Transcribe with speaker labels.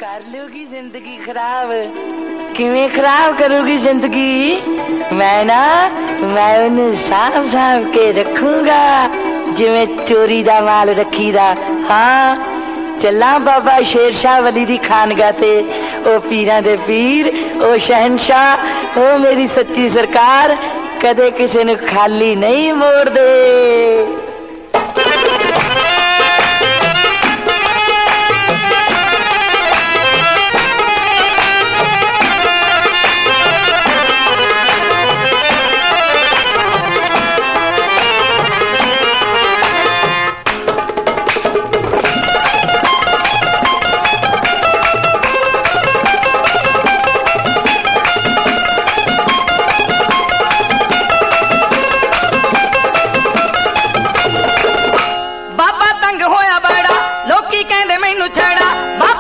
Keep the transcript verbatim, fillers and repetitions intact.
Speaker 1: कर लूगी जिंदगी खराब किवें खराब करूगी जिंदगी मैं ना मैं उन्हें साफ साफ के रखूंगा जिवें चोरी दा माल रखीदा। हाँ चला बाबा शेर शाह वली दी खानगा ते ओ पीरां दे पीर ओ शहनशाह ओ मेरी सच्ची सरकार कदे किसी ने खाली नहीं मोड़ दे।
Speaker 2: बाबा तंग होया बड़ा लोकी कहंदे मैनू छड़ा